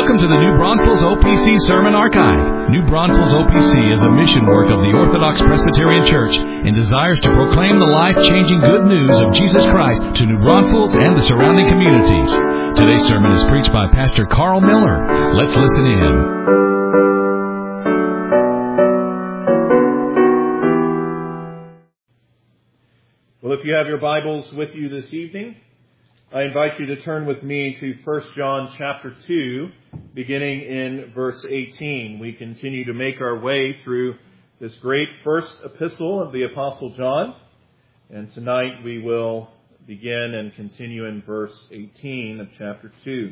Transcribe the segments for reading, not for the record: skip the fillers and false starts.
Welcome to the New Braunfels OPC Sermon Archive. New Braunfels OPC is a mission work of the Orthodox Presbyterian Church and desires to proclaim the life-changing good news of Jesus Christ to New Braunfels and the surrounding communities. Today's sermon is preached by Pastor Carl Miller. Let's listen in. Well, if you have your Bibles with you this evening, I invite you to turn with me to 1 John chapter 2, beginning in verse 18. We continue to make our way through this great first epistle of the Apostle John, and tonight we will begin and continue in verse 18 of chapter 2.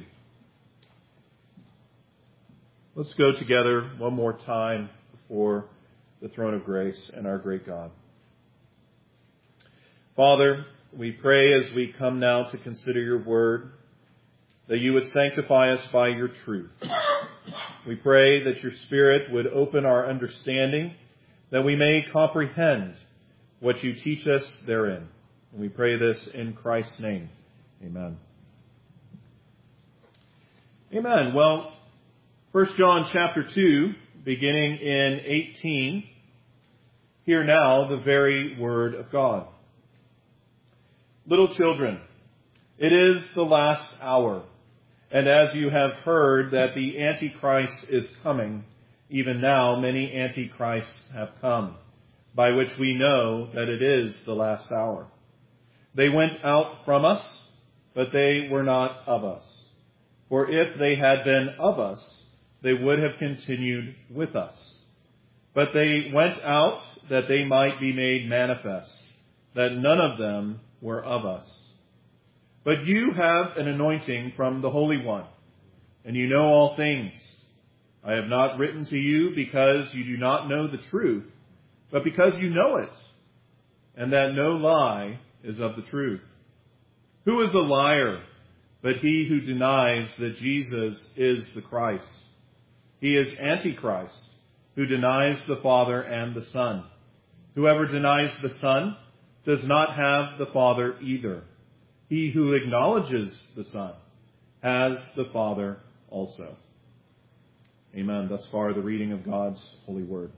Let's go together one more time before the throne of grace and our great God. Father, we pray as we come now to consider your word, that you would sanctify us by your truth. We pray that your Spirit would open our understanding, that we may comprehend what you teach us therein. And we pray this in Christ's name. Amen. Amen. Well, 1 John chapter 2, beginning in 18, hear now the very word of God. Little children, it is the last hour, and as you have heard that the Antichrist is coming, even now many Antichrists have come, by which we know that it is the last hour. They went out from us, but they were not of us. For if they had been of us, they would have continued with us. But they went out that they might be made manifest, that none of them were of us. But you have an anointing from the Holy One, and you know all things. I have not written to you because you do not know the truth, but because you know it, and that no lie is of the truth. Who is a liar but he who denies that Jesus is the Christ? He is Antichrist, who denies the Father and the Son. Whoever denies the Son does not have the Father either. He who acknowledges the Son has the Father also. Amen. Thus far, the reading of God's holy word.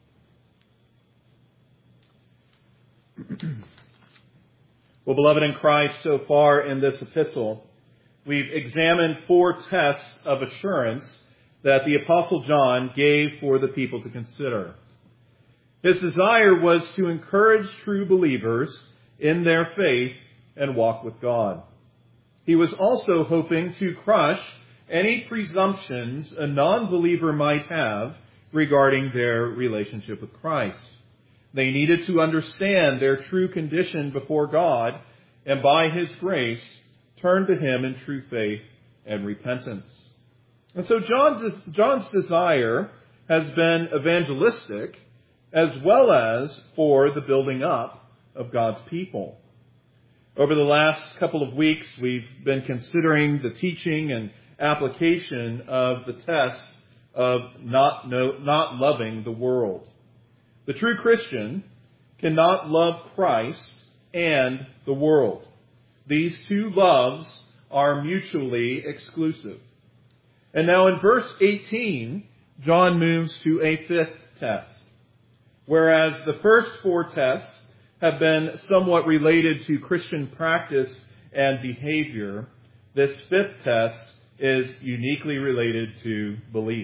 Well, beloved in Christ, so far in this epistle, we've examined 4 tests of assurance that the Apostle John gave for the people to consider. His desire was to encourage true believers in their faith and walk with God. He was also hoping to crush any presumptions a non-believer might have regarding their relationship with Christ. They needed to understand their true condition before God and by His grace turn to Him in true faith and repentance. And so John's desire has been evangelistic as well as for the building up of God's people. Over the last couple of weeks, we've been considering the teaching and application of the test of not loving the world. The true Christian cannot love Christ and the world. These two loves are mutually exclusive. And now in verse 18, John moves to a 5th test. Whereas the first 4 tests have been somewhat related to Christian practice and behavior, this 5th test is uniquely related to belief.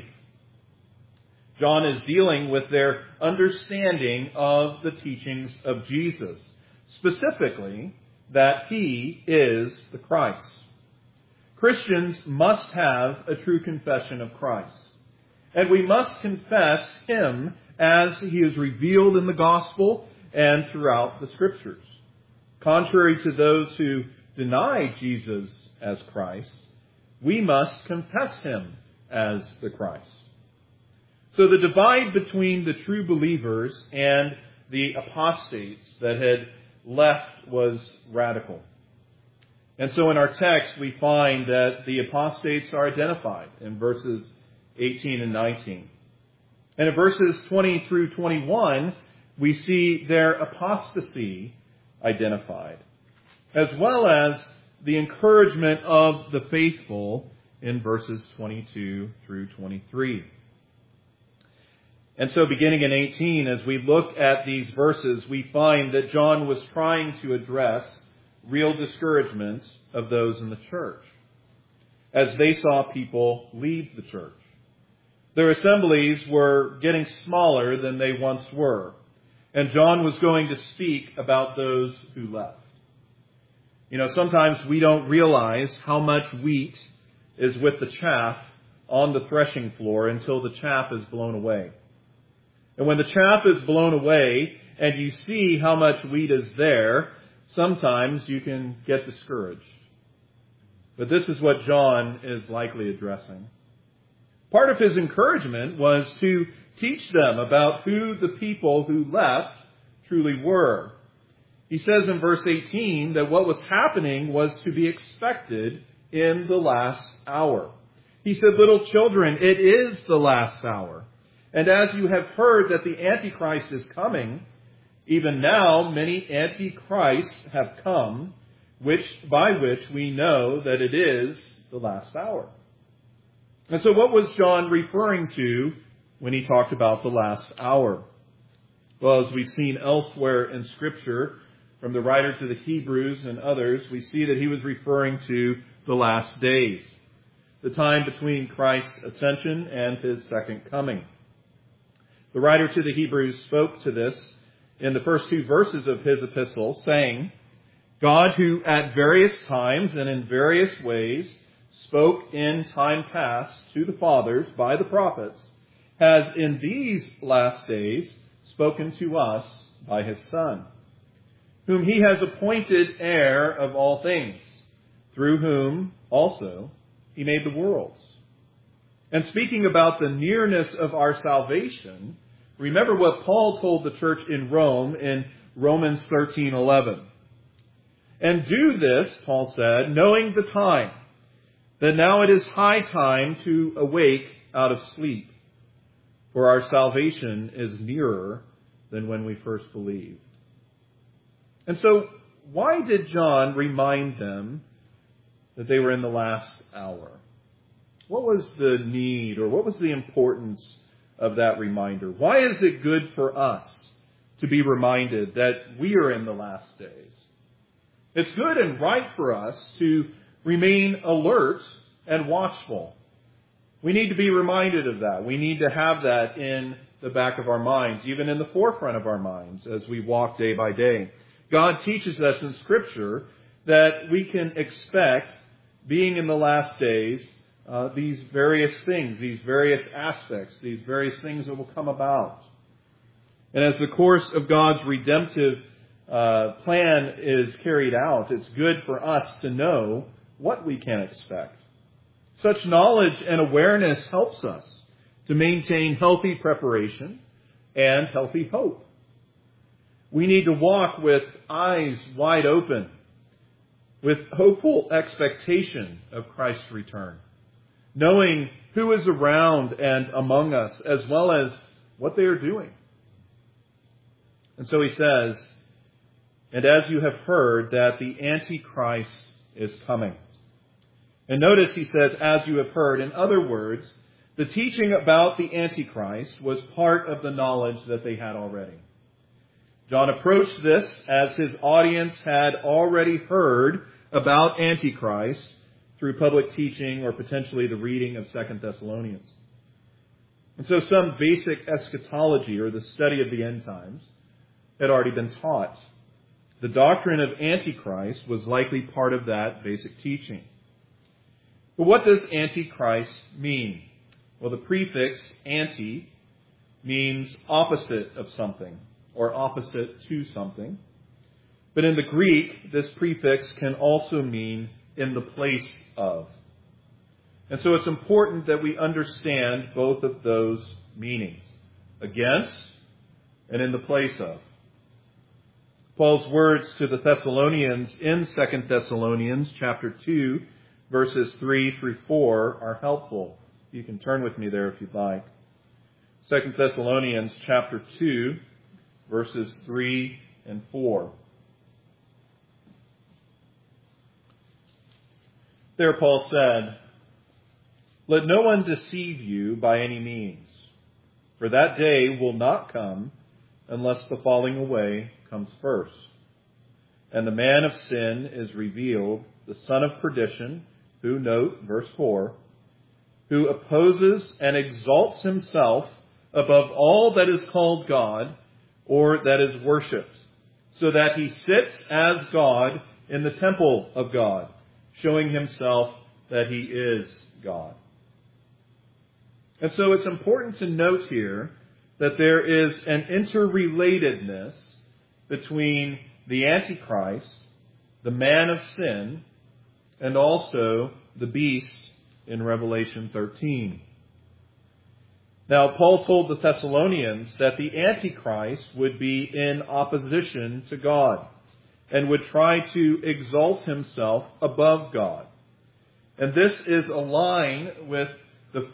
John is dealing with their understanding of the teachings of Jesus, specifically that He is the Christ. Christians must have a true confession of Christ, and we must confess Him as He is revealed in the gospel and throughout the Scriptures. Contrary to those who deny Jesus as Christ, we must confess Him as the Christ. So the divide between the true believers and the apostates that had left was radical. And so in our text, we find that the apostates are identified in verses 18 and 19. And in verses 20 through 21, we see their apostasy identified, as well as the encouragement of the faithful in verses 22 through 23. And so beginning in 18, as we look at these verses, we find that John was trying to address real discouragement of those in the church as they saw people leave the church. Their assemblies were getting smaller than they once were, and John was going to speak about those who left. You know, sometimes we don't realize how much wheat is with the chaff on the threshing floor until the chaff is blown away. And when the chaff is blown away and you see how much wheat is there, sometimes you can get discouraged. But this is what John is likely addressing. Part of his encouragement was to teach them about who the people who left truly were. He says in verse 18 that what was happening was to be expected in the last hour. He said, "Little children, it is the last hour. And as you have heard that the Antichrist is coming, even now many Antichrists have come, by which we know that it is the last hour." And so what was John referring to when he talked about the last hour? Well, as we've seen elsewhere in Scripture, from the writers of the Hebrews and others, we see that he was referring to the last days, the time between Christ's ascension and his second coming. The writer to the Hebrews spoke to this in the first two verses of his epistle, saying, "God, who at various times and in various ways spoke in time past to the fathers by the prophets, has in these last days spoken to us by his Son, whom he has appointed heir of all things, through whom also he made the worlds." And speaking about the nearness of our salvation, remember what Paul told the church in Rome in Romans 13:11. "And do this," Paul said, "knowing the time, that now it is high time to awake out of sleep, for our salvation is nearer than when we first believed." And so, why did John remind them that they were in the last hour? What was the need, or what was the importance of that reminder? Why is it good for us to be reminded that we are in the last days? It's good and right for us to remain alert and watchful. We need to be reminded of that. We need to have that in the back of our minds, even in the forefront of our minds as we walk day by day. God teaches us in Scripture that we can expect, being in the last days, these various things, these various aspects, these various things that will come about. And as the course of God's redemptive plan is carried out, it's good for us to know what we can expect. Such knowledge and awareness helps us to maintain healthy preparation and healthy hope. We need to walk with eyes wide open, with hopeful expectation of Christ's return, knowing who is around and among us, as well as what they are doing. And so he says, "And as you have heard that the Antichrist is coming." And notice he says, "as you have heard." In other words, the teaching about the Antichrist was part of the knowledge that they had already. John approached this as his audience had already heard about Antichrist through public teaching or potentially the reading of 2 Thessalonians. And so some basic eschatology, or the study of the end times, had already been taught. The doctrine of Antichrist was likely part of that basic teaching. But what does Antichrist mean? Well, the prefix anti means opposite of something, or opposite to something. But in the Greek, this prefix can also mean in the place of. And so it's important that we understand both of those meanings, against and in the place of. Paul's words to the Thessalonians in 2 Thessalonians chapter 2, verses 3 through 4 are helpful. You can turn with me there if you'd like. 2 Thessalonians chapter 2, verses 3 and 4. There Paul said, Let no one deceive you by any means, for that day will not come unless the falling away comes first. And the man of sin is revealed, the son of perdition, who, note, verse 4, who opposes and exalts himself above all that is called God or that is worshipped, so that he sits as God in the temple of God, showing himself that he is God. And so it's important to note here that there is an interrelatedness between the Antichrist, the man of sin, and also the beast in Revelation 13. Now, Paul told the Thessalonians that the Antichrist would be in opposition to God and would try to exalt himself above God. And this is in line with the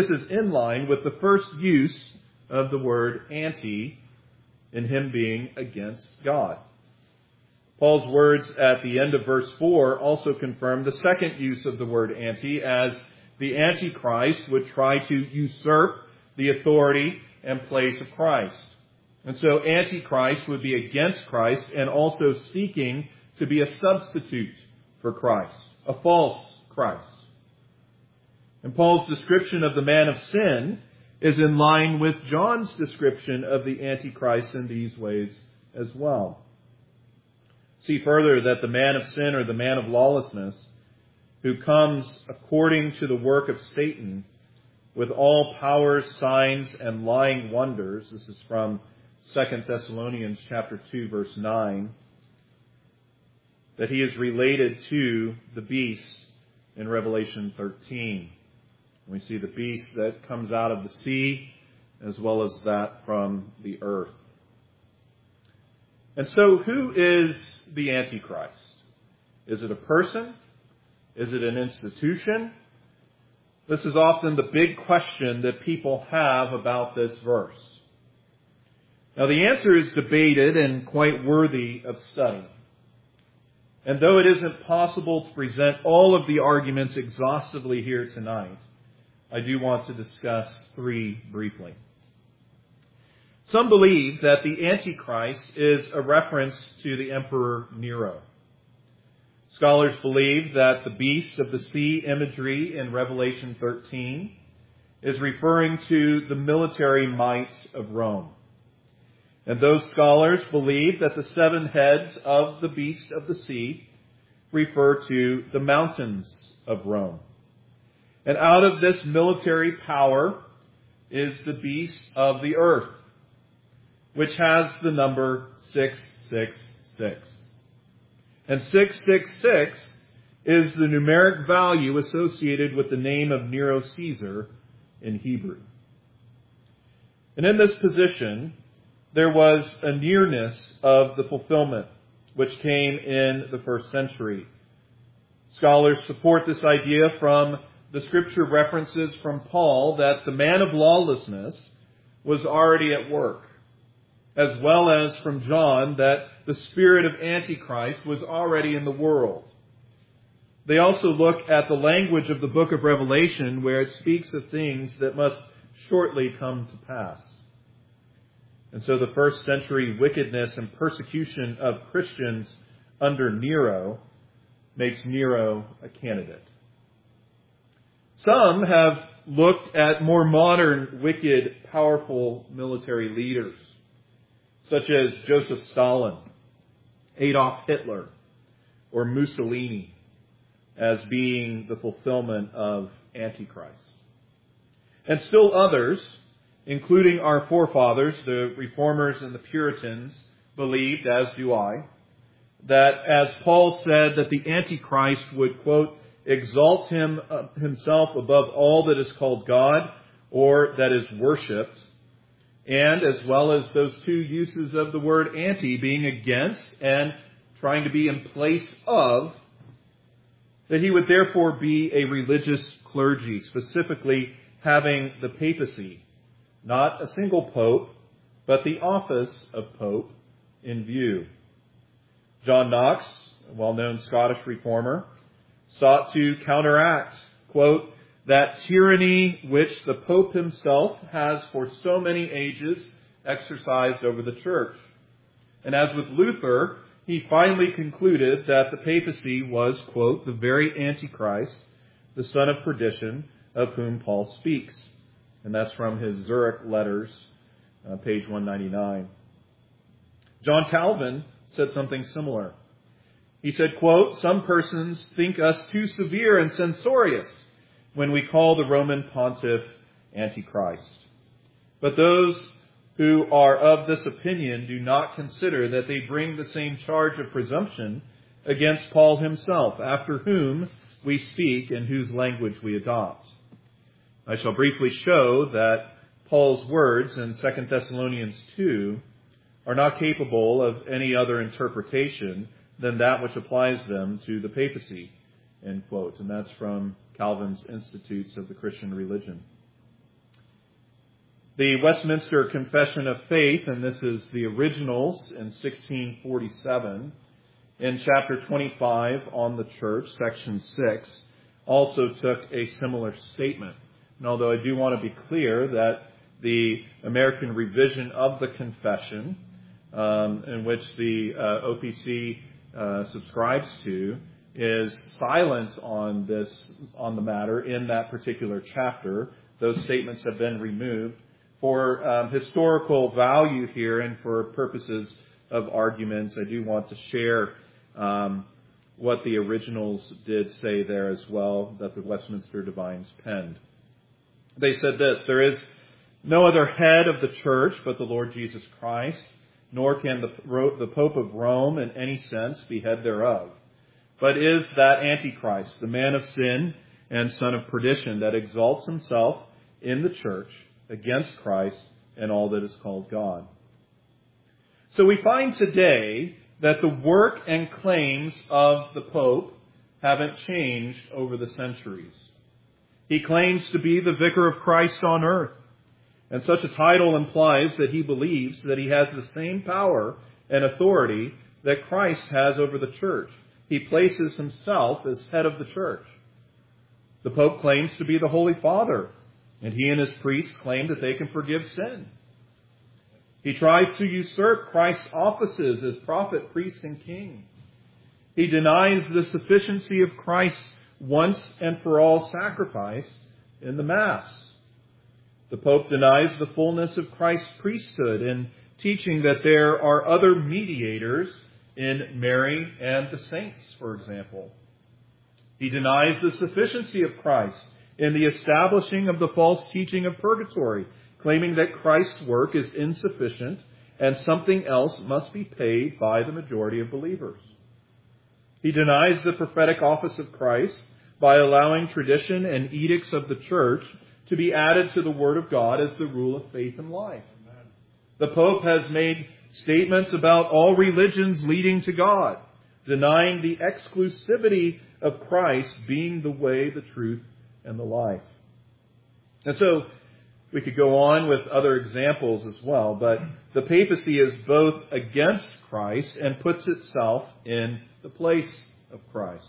first use of the word anti in him being against God. Paul's words at the end of verse 4 also confirm the second use of the word anti, as the Antichrist would try to usurp the authority and place of Christ. And so Antichrist would be against Christ and also seeking to be a substitute for Christ, a false Christ. And Paul's description of the man of sin is in line with John's description of the Antichrist in these ways as well. See further that the man of sin, or the man of lawlessness, who comes according to the work of Satan with all powers, signs, and lying wonders. This is from 2 Thessalonians chapter 2, verse 9. That he is related to the beast in Revelation 13. We see the beast that comes out of the sea as well as that from the earth. And so who is the Antichrist? Is it a person? Is it an institution? This is often the big question that people have about this verse. Now, the answer is debated and quite worthy of study. And though it isn't possible to present all of the arguments exhaustively here tonight, I do want to discuss three briefly. Some believe that the Antichrist is a reference to the Emperor Nero. Scholars believe that the beast of the sea imagery in Revelation 13 is referring to the military might of Rome. And those scholars believe that the seven heads of the beast of the sea refer to the mountains of Rome. And out of this military power is the beast of the earth, which has the number 666. And 666 is the numeric value associated with the name of Nero Caesar in Hebrew. And in this position, there was a nearness of the fulfillment which came in the first century. Scholars support this idea from the scripture references from Paul that the man of lawlessness was already at work, as well as from John that the spirit of Antichrist was already in the world. They also look at the language of the book of Revelation, where it speaks of things that must shortly come to pass. And so the first century wickedness and persecution of Christians under Nero makes Nero a candidate. Some have looked at more modern, wicked, powerful military leaders, such as Joseph Stalin, Adolf Hitler, or Mussolini, as being the fulfillment of Antichrist. And still others, including our forefathers, the Reformers and the Puritans, believed, as do I, that as Paul said, that the Antichrist would, quote, exalt himself above all that is called God or that is worshipped, and as well as those two uses of the word anti, being against and trying to be in place of, that he would therefore be a religious clergy, specifically having the papacy, not a single pope, but the office of pope in view. John Knox, a well-known Scottish reformer, sought to counteract, quote, that tyranny which the Pope himself has for so many ages exercised over the Church. And as with Luther, he finally concluded that the papacy was, quote, the very Antichrist, the son of perdition, of whom Paul speaks. And that's from his Zurich letters, page 199. John Calvin said something similar. He said, quote, some persons think us too severe and censorious when we call the Roman pontiff Antichrist. But those who are of this opinion do not consider that they bring the same charge of presumption against Paul himself, after whom we speak and whose language we adopt. I shall briefly show that Paul's words in 2 Thessalonians 2 are not capable of any other interpretation than that which applies them to the papacy, end quote. And that's from Calvin's Institutes of the Christian Religion. The Westminster Confession of Faith, and this is the originals in 1647, in chapter 25 on the Church, section 6, also took a similar statement. And although I do want to be clear that the American revision of the Confession, in which the OPC subscribes to, is silent on the matter in that particular chapter. Those statements have been removed. For historical value here and for purposes of arguments, I do want to share what the originals did say there as well, that the Westminster Divines penned. They said this: there is no other head of the Church but the Lord Jesus Christ, nor can the Pope of Rome in any sense be head thereof, but is that Antichrist, the man of sin and son of perdition, that exalts himself in the Church against Christ and all that is called God. So we find today that the work and claims of the Pope haven't changed over the centuries. He claims to be the vicar of Christ on earth, and such a title implies that he believes that he has the same power and authority that Christ has over the Church. He places himself as head of the Church. The Pope claims to be the Holy Father, and he and his priests claim that they can forgive sin. He tries to usurp Christ's offices as prophet, priest, and king. He denies the sufficiency of Christ's once and for all sacrifice in the Mass. The Pope denies the fullness of Christ's priesthood in teaching that there are other mediators in Mary and the saints, for example. He denies the sufficiency of Christ in the establishing of the false teaching of purgatory, claiming that Christ's work is insufficient and something else must be paid by the majority of believers. He denies the prophetic office of Christ by allowing tradition and edicts of the Church to be added to the Word of God as the rule of faith and life. Amen. The Pope has made statements about all religions leading to God, denying the exclusivity of Christ being the way, the truth, and the life. And so we could go on with other examples as well, but the papacy is both against Christ and puts itself in the place of Christ.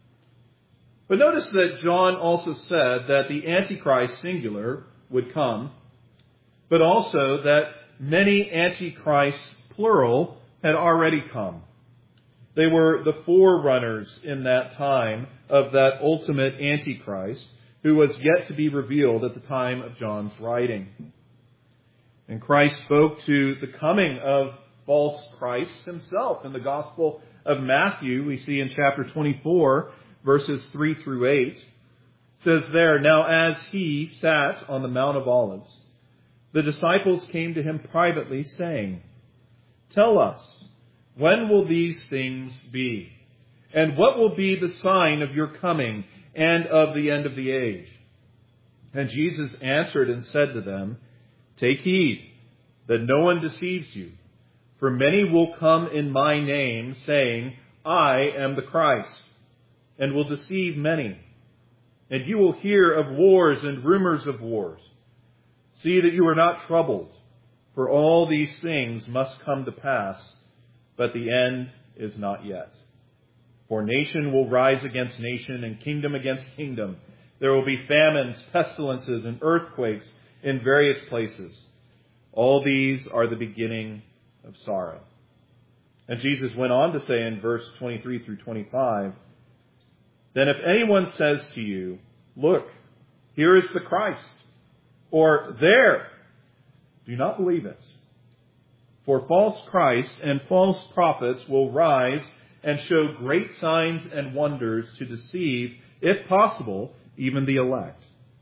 But notice that John also said that the Antichrist, singular, would come, but also that many Antichrists, plural, had already come. They were the forerunners in that time of that ultimate Antichrist, who was yet to be revealed at the time of John's writing. And Christ spoke to the coming of false Christ himself. In the Gospel of Matthew, we see in chapter 24, verses 3 through 8, it says there, "Now as he sat on the Mount of Olives, the disciples came to him privately, saying, 'Tell us, when will these things be? And what will be the sign of your coming and of the end of the age?' And Jesus answered and said to them, 'Take heed that no one deceives you. For many will come in my name, saying, I am the Christ, and will deceive many. And you will hear of wars and rumors of wars. See that you are not troubled, for all these things must come to pass, but the end is not yet. For nation will rise against nation, and kingdom against kingdom, There will be famines, pestilences, and earthquakes in various places. All these are the beginning of sorrow. And Jesus went on to say in verse 23 through 25, then if anyone says to you, look, here is the Christ, or there, do not believe it. For false Christs and false prophets will rise and show great signs and wonders to deceive, if possible, even the elect.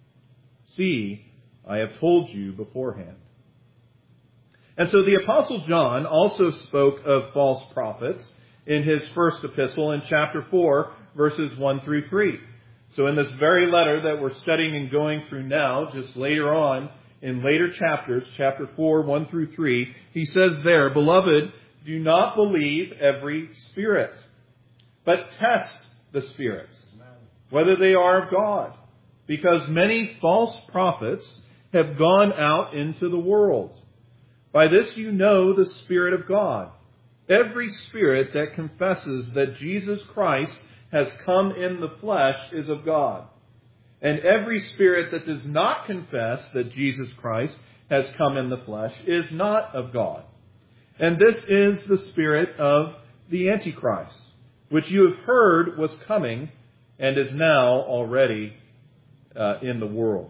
See, I have told you beforehand. And so the Apostle John also spoke of false prophets in his first epistle in chapter 4, verses 1 through 3. So in this very letter that we're studying and going through now, just later on, in later chapters, chapter 4, 1 through 3, he says there, Beloved, do not believe every spirit, but test the spirits, whether they are of God, because many false prophets have gone out into the world. By this you know the Spirit of God. Every spirit that confesses that Jesus Christ has come in the flesh is of God. And every spirit that does not confess that Jesus Christ has come in the flesh is not of God. And this is the spirit of the Antichrist, which you have heard was coming and is now already in the world.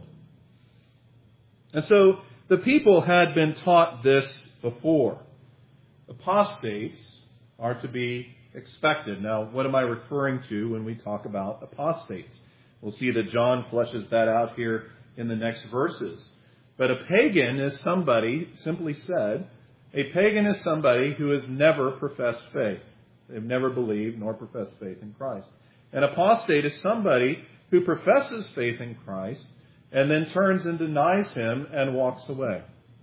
And so the people had been taught this before. Apostates are to be expected. Now, what am I referring to when we talk about apostates? We'll see that John fleshes that out here in the next verses. But a pagan is somebody, simply said, a pagan is somebody who has never professed faith. They've never believed nor professed faith in Christ. An apostate is somebody who professes faith in Christ and then turns and denies him and walks away.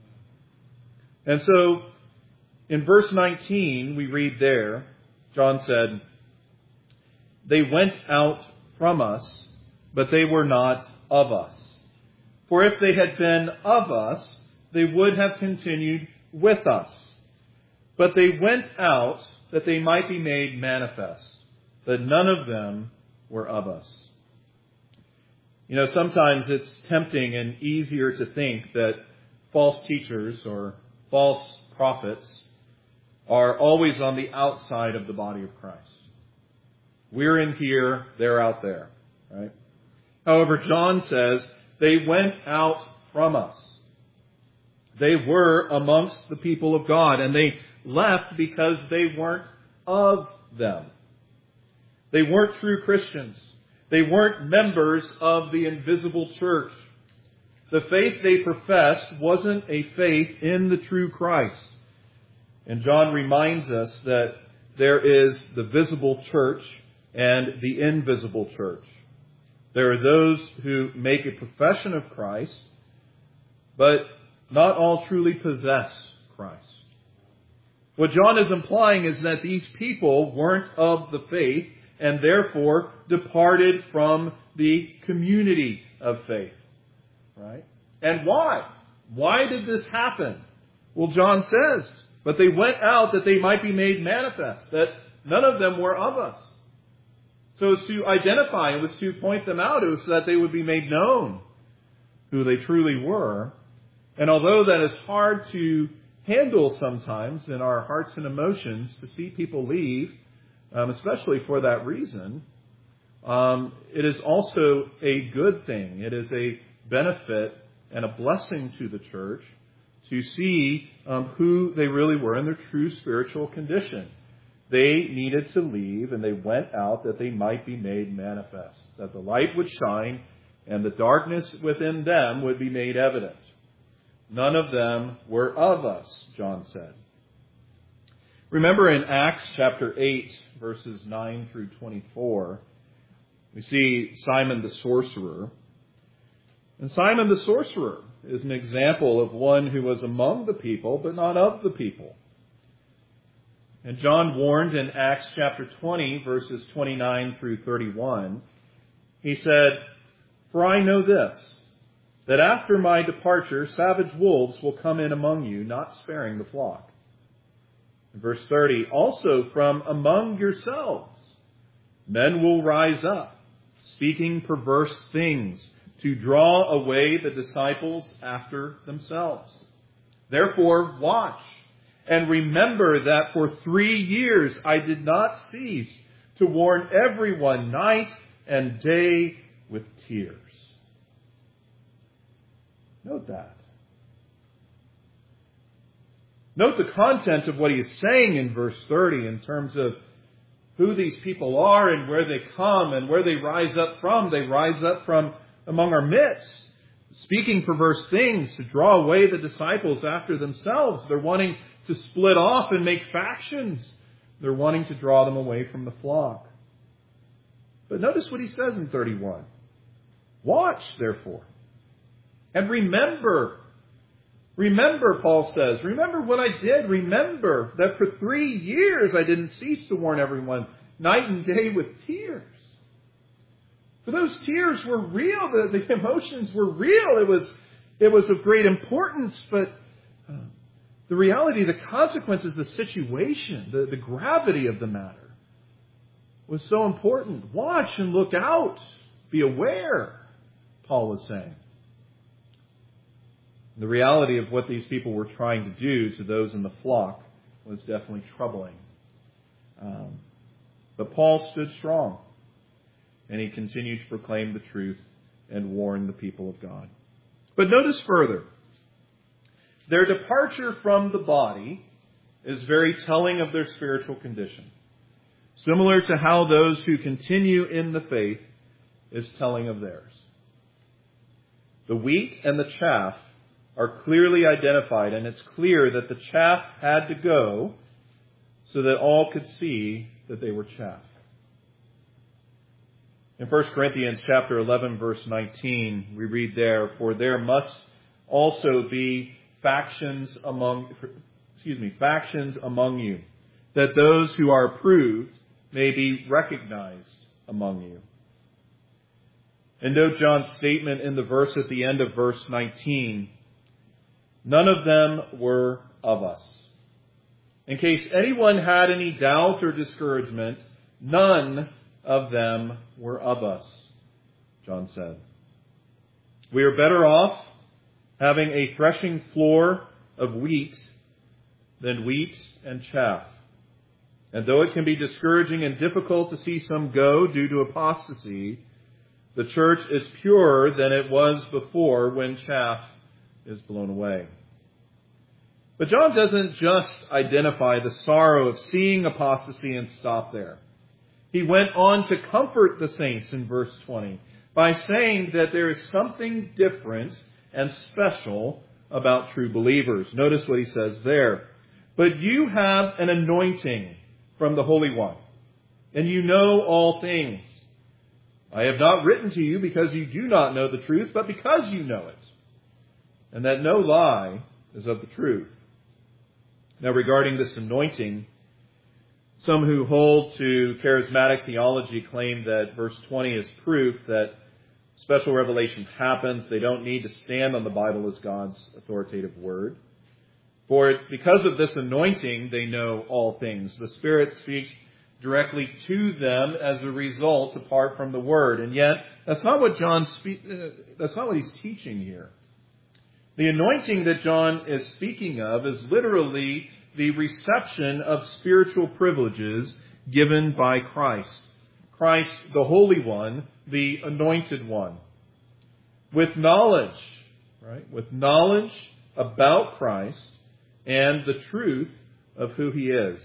And so, in verse 19, we read there, John said, they went out from us, but they were not of us. For if they had been of us, they would have continued with us. But they went out that they might be made manifest, that none of them were of us. You know, sometimes it's tempting and easier to think that false teachers or false prophets are always on the outside of the body of Christ. We're in here, they're out there, right? However, John says they went out from us. They were amongst the people of God, and they left because they weren't of them. They weren't true Christians. They weren't members of the invisible church. The faith they professed wasn't a faith in the true Christ. And John reminds us that there is the visible church and the invisible church. There are those who make a profession of Christ, but not all truly possess Christ. What John is implying is that these people weren't of the faith and therefore departed from the community of faith. Right? And why? Why did this happen? Well, John says, but they went out that they might be made manifest, that none of them were of us. So as to identify, it was to point them out, it was so that they would be made known who they truly were. And although that is hard to handle sometimes in our hearts and emotions, to see people leave, especially for that reason, it is also a good thing. It is a benefit and a blessing to the church to see who they really were in their true spiritual condition. They needed to leave, and they went out that they might be made manifest, that the light would shine and the darkness within them would be made evident. None of them were of us, John said. Remember in Acts chapter 8, verses 9 through 24, we see Simon the sorcerer. And Simon the sorcerer is an example of one who was among the people, but not of the people. And John warned in Acts chapter 20, verses 29 through 31, he said, "For I know this, that after my departure savage wolves will come in among you, not sparing the flock." In verse 30, "Also from among yourselves men will rise up, speaking perverse things, to draw away the disciples after themselves. Therefore, watch and remember that for 3 years I did not cease to warn everyone night and day with tears. Note that. Note the content of what he is saying in verse 30 in terms of who these people are and where they come and where they rise up from. They rise up from among our midst, speaking perverse things to draw away the disciples after themselves. They're wanting to split off and make factions. They're wanting to draw them away from the flock. But notice what he says in 31. Watch, therefore, and remember. Remember, Paul says, remember what I did. Remember that for 3 years I didn't cease to warn everyone night and day with tears. For those tears were real. The emotions were real. It was of great importance, but the reality, the consequences, the situation, the gravity of the matter was so important. Watch and look out. Be aware, Paul was saying. The reality of what these people were trying to do to those in the flock was definitely troubling. But Paul stood strong, and he continued to proclaim the truth and warn the people of God. But notice further, their departure from the body is very telling of their spiritual condition, similar to how those who continue in the faith is telling of theirs. The wheat and the chaff are clearly identified, and it's clear that the chaff had to go so that all could see that they were chaff. In 1 Corinthians chapter 11, verse 19, we read there, "For there must also be factions among you, that those who are approved may be recognized among you." And note John's statement in the verse at the end of verse 19, "None of them were of us." In case anyone had any doubt or discouragement, none of them were of us, John said. We are better off having a threshing floor of wheat than wheat and chaff. And though it can be discouraging and difficult to see some go due to apostasy, the church is purer than it was before when chaff is blown away. But John doesn't just identify the sorrow of seeing apostasy and stop there. He went on to comfort the saints in verse 20 by saying that there is something different and special about true believers. Notice what he says there. "But you have an anointing from the Holy One, and you know all things. I have not written to you because you do not know the truth, but because you know it, and that no lie is of the truth." Now, regarding this anointing, some who hold to charismatic theology claim that verse 20 is proof that special revelation happens. They don't need to stand on the Bible as God's authoritative word. Because of this anointing, they know all things. The Spirit speaks directly to them as a result, apart from the word. And yet, that's not what that's not what he's teaching here. The anointing that John is speaking of is literally the reception of spiritual privileges given by Christ. Christ, the Holy One, the Anointed One. With knowledge, right? With knowledge about Christ and the truth of who he is.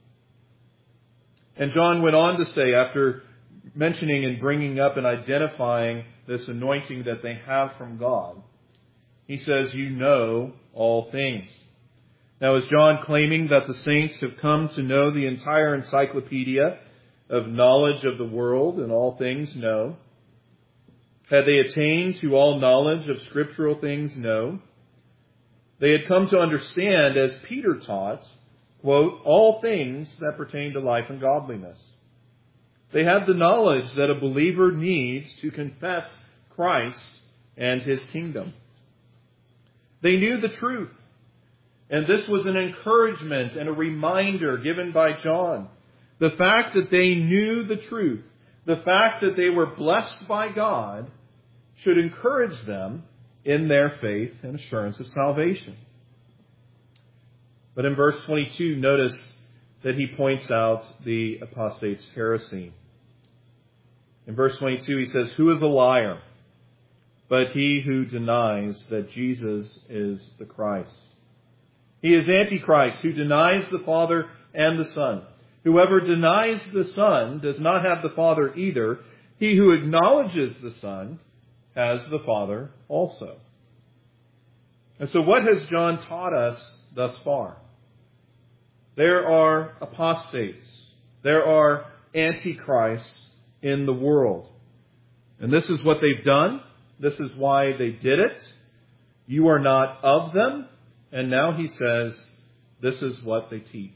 And John went on to say, after mentioning and bringing up and identifying this anointing that they have from God, he says, "You know all things." Now, is John claiming that the saints have come to know the entire encyclopedia of knowledge of the world and all things? No. Had they attained to all knowledge of scriptural things? No. They had come to understand, as Peter taught, quote, "all things that pertain to life and godliness." They had the knowledge that a believer needs to confess Christ and his kingdom. They knew the truth. And this was an encouragement and a reminder given by John. The fact that they knew the truth the fact that they were blessed by God should encourage them in their faith and assurance of salvation. But in verse 22, notice that he points out the apostate's heresy. In verse 22, he says, "Who is a liar but he who denies that Jesus is the Christ? He is Antichrist, who denies the Father and the Son. Whoever denies the Son does not have the Father either. He who acknowledges the Son has the Father also." And so what has John taught us thus far? There are apostates. There are antichrists in the world. And this is what they've done. This is why they did it. You are not of them. And now he says, this is what they teach.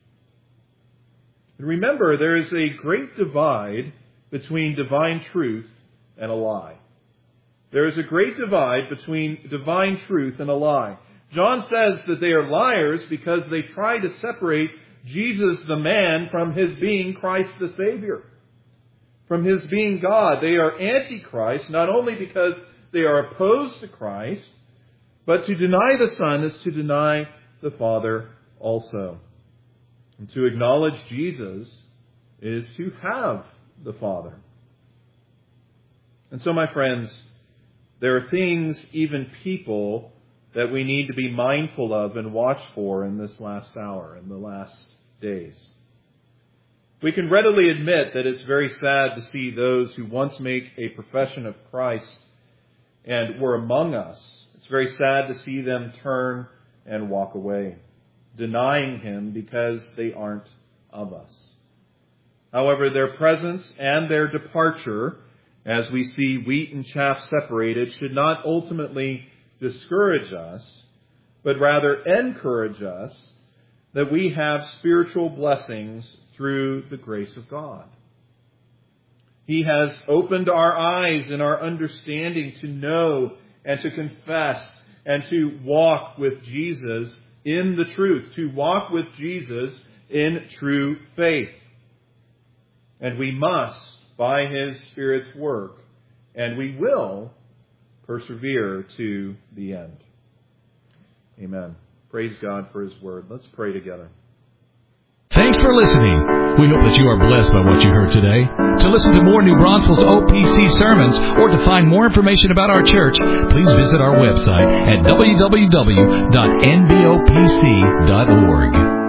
And remember, there is a great divide between divine truth and a lie. There is a great divide between divine truth and a lie. John says that they are liars because they try to separate Jesus the man from his being Christ the Savior, from his being God. They are antichrist not only because they are opposed to Christ, but to deny the Son is to deny the Father also. And to acknowledge Jesus is to have the Father. And so, my friends, there are things, even people, that we need to be mindful of and watch for in this last hour, in the last days. We can readily admit that it's very sad to see those who once make a profession of Christ and were among us. It's very sad to see them turn and walk away, denying Him because they aren't of us. However, their presence and their departure, as we see wheat and chaff separated, should not ultimately discourage us, but rather encourage us that we have spiritual blessings through the grace of God. He has opened our eyes and our understanding to know and to confess and to walk with Jesus in the truth, to walk with Jesus in true faith. And we must, by His Spirit's work, and we will persevere to the end. Amen. Praise God for His Word. Let's pray together. Thanks for listening. We hope that you are blessed by what you heard today. To listen to more New Braunfels OPC sermons or to find more information about our church, please visit our website at www.nbopc.org.